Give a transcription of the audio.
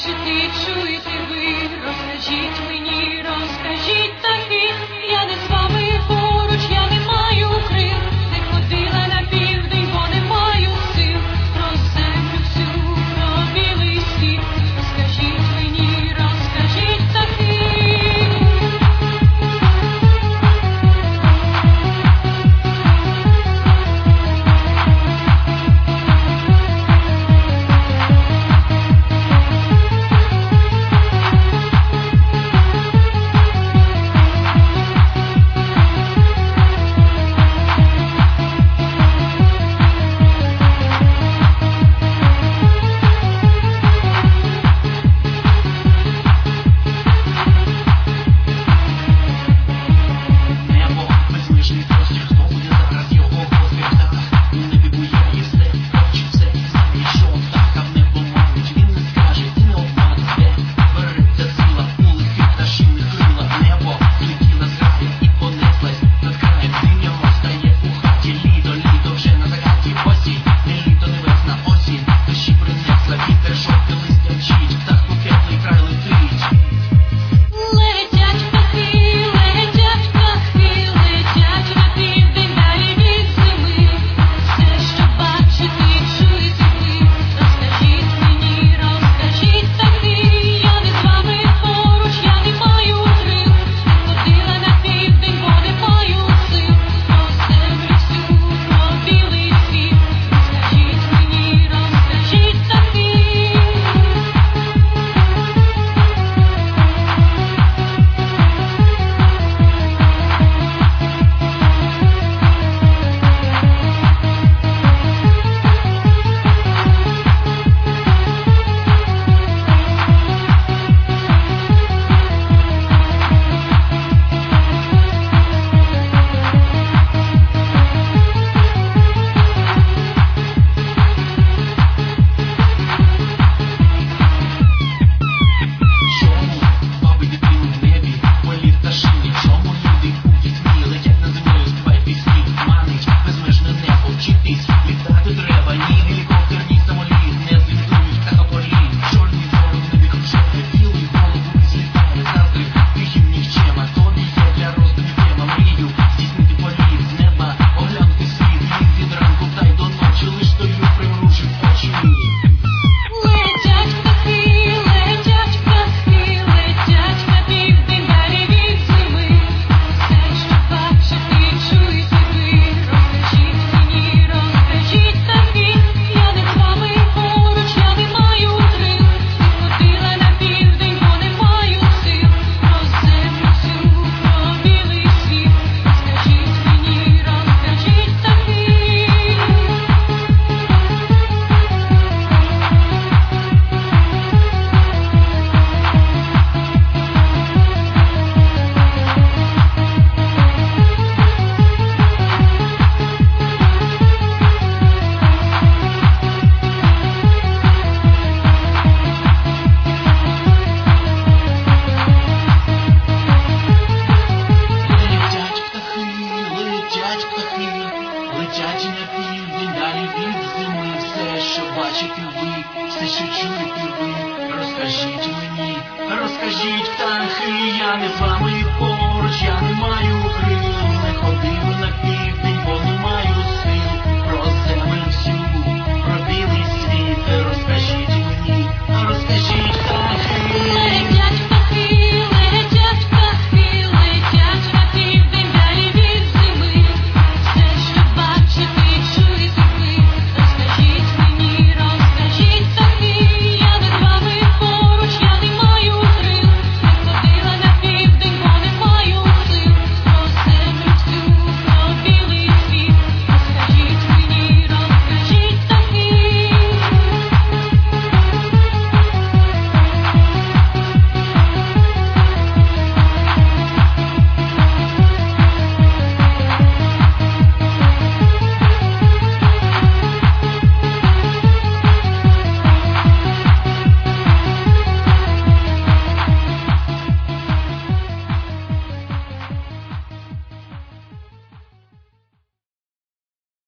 бачити, чуєте ви, розкажіть мені, розкажіть таки, я не з вами поруч, я не маю крил, не ходила на південь, бо не маю сил, про землю всю, про білий світ, розкажіть мені, розкажіть таки. Летять на південь, далі від зими, все, що бачите ви, все, що чуєте ви, розкажіть мені, розкажіть птахи, я не з вами поруч, я не маю крил, не ходив.